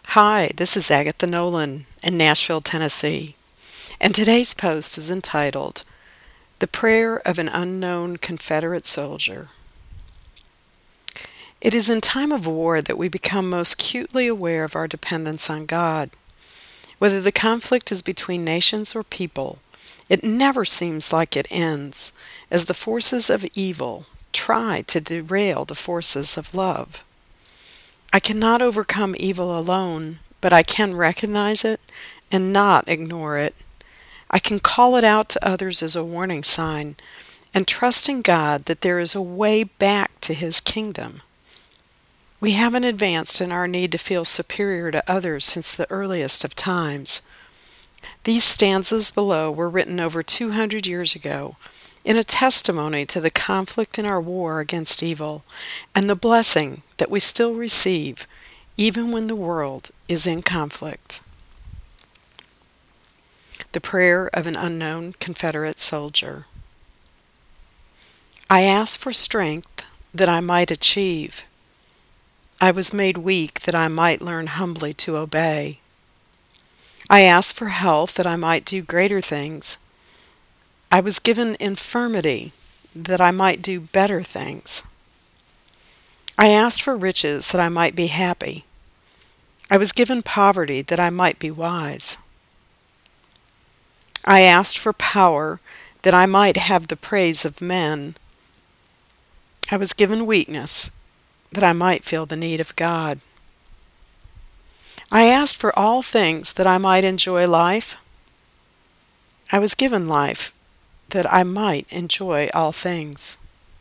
Hi, this is Agatha Nolan in Nashville, Tennessee, and today's post is entitled The Prayer of an Unknown Confederate Soldier. It is in time of war that we become most acutely aware of our dependence on God. Whether the conflict is between nations or people, it never seems like it ends, as the forces of evil try to derail the forces of love. I cannot overcome evil alone, but I can recognize it and not ignore it. I can call it out to others as a warning sign and trust in God that there is a way back to His kingdom. We haven't advanced in our need to feel superior to others since the earliest of times. These stanzas below were written over 200 years ago in a testimony to the conflict in our war against evil and the blessing that we still receive even when the world is in conflict. The Prayer of an Unknown Confederate Soldier. I asked for strength that I might achieve. I was made weak that I might learn humbly to obey. I asked for health that I might do greater things. I was given infirmity that I might do better things. I asked for riches that I might be happy. I was given poverty that I might be wise. I asked for power that I might have the praise of men. I was given weakness that I might feel the need of God. I asked for all things that I might enjoy life. I was given life that I might enjoy all things.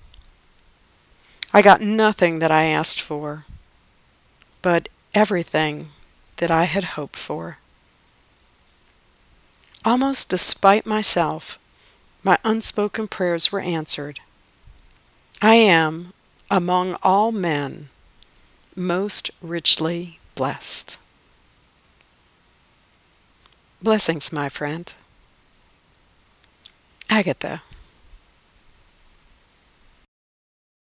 I got nothing that I asked for, but everything that I had hoped for. Almost despite myself, my unspoken prayers were answered. I am, among all men, most richly blessed. Blessings, my friend. Agatha.